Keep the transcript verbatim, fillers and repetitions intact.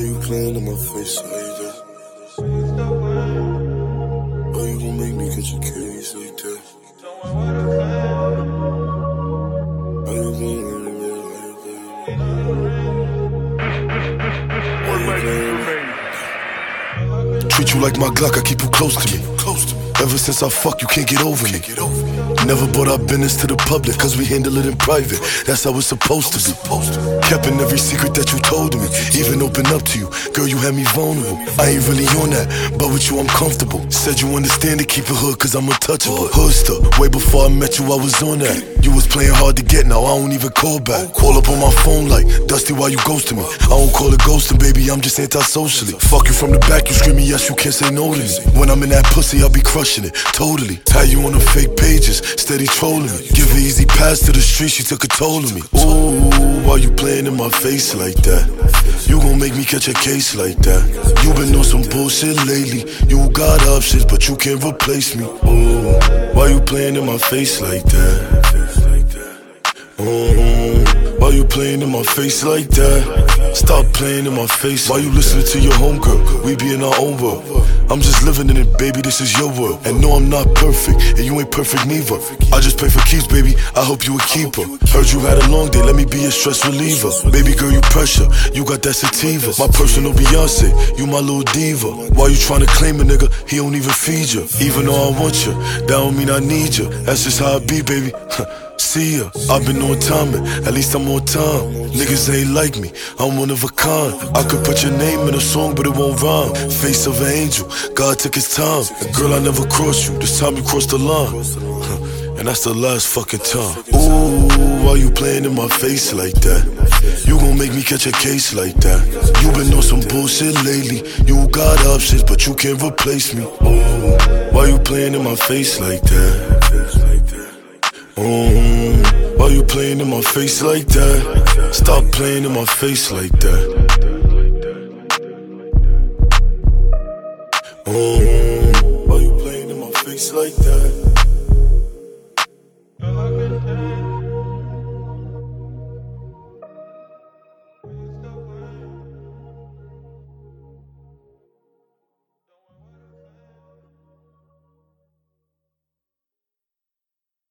you playing in my face like that? Why you gon' make me catch a case like that? Why you gon' run me like that? Treat you like my Glock, I keep you close to me. Ever since I fuck, you can't get over me. Never brought our business to the public, cause we handle it in private. That's how it's supposed to be. Kept in every secret that you told me, even open up to you. Girl, you had me vulnerable. I ain't really on that, but with you I'm comfortable. Said you understand to keep it hood, cause I'm untouchable. Hood stuff, way before I met you I was on that. You was playing hard to get, now I don't even call back. Call up on my phone like, Dusty, why you ghosting me? I don't call it ghosting, baby, I'm just anti-socially. Fuck you from the back, you screaming yes, you can't say no to me. When I'm in that pussy, I'll be crushing it, totally. Tag you on the fake pages, steady trolling me. Give an easy pass to the street, she took a toll of me. Ooh, why you playing in my face like that? You gon' make me catch a case like that. You been on some bullshit lately. You got options, but you can't replace me. Ooh, why you playing in my face like that? Ooh, why you playing in my face like that? Stop playing in my face. Why you listening to your homegirl? We be in our own world. I'm just living in it, baby, this is your world. And no, I'm not perfect, and you ain't perfect neither. I just pray for keeps, baby, I hope you a keeper. Heard you had a long day, let me be a stress reliever. Baby girl, you pressure, you got that sativa. My personal Beyonce, you my little diva. Why you tryna claim a nigga, he don't even feed you. Even though I want you, that don't mean I need you. That's just how I be, baby. See ya, I've been on timing, at least I'm on time. Niggas ain't like me, I'm one of a kind. I could put your name in a song, but it won't rhyme. Face of an angel, God took his time. And girl, I never crossed you, this time you crossed the line. And that's the last fucking time. Ooh, why you playing in my face like that? You gon' make me catch a case like that. You been on some bullshit lately. You got options, but you can't replace me. Ooh, why you playing in my face like that? Mm, why you playing in my face like that? Stop playing in my face like that. Mm, why you playing in my face like that?